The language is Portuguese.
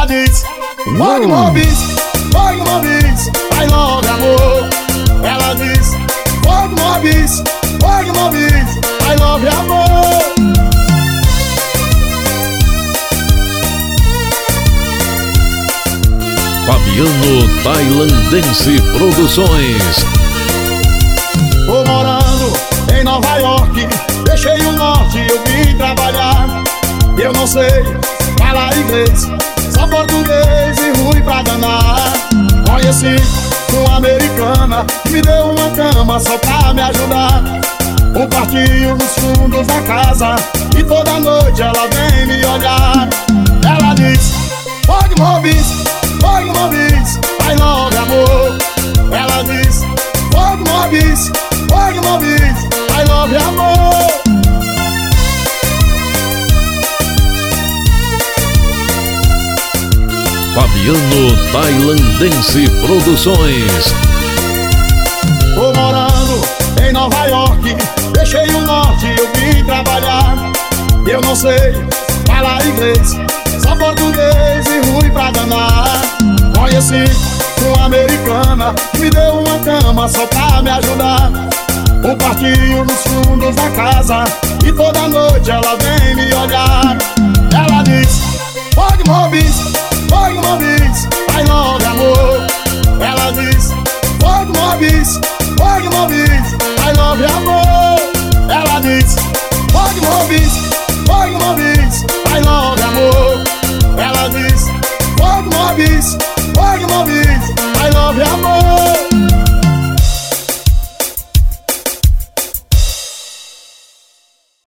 Ela diz, Fog Mobis, vai logo amor. Ela diz, Fog Mobis, vai logo amor. Fabiano Tailandense Produções. Tô morando em Nova York, deixei o norte e eu vim trabalhar. Eu não sei falar inglês, só português e ruim pra danar. Conheci uma americana que me deu uma cama só pra me ajudar. Um quartinho nos fundos da casa e toda noite ela vem me olhar. Ela diz, Fog Mobis, vai logo amor. Ela diz, Fog Mobis, vai logo amor. Fabiano Tailandense Produções. Tô morando em Nova York, deixei o norte e eu vim trabalhar. Eu não sei falar inglês, só português e ruim pra danar. Conheci uma americana que me deu uma cama só pra me ajudar. Um quartinho nos fundos da casa e toda noite ela vem me olhar. Ela diz, Fog Mobis, vai logo amor. Ela diz, Fog Mobis, vai logo amor. Ela diz,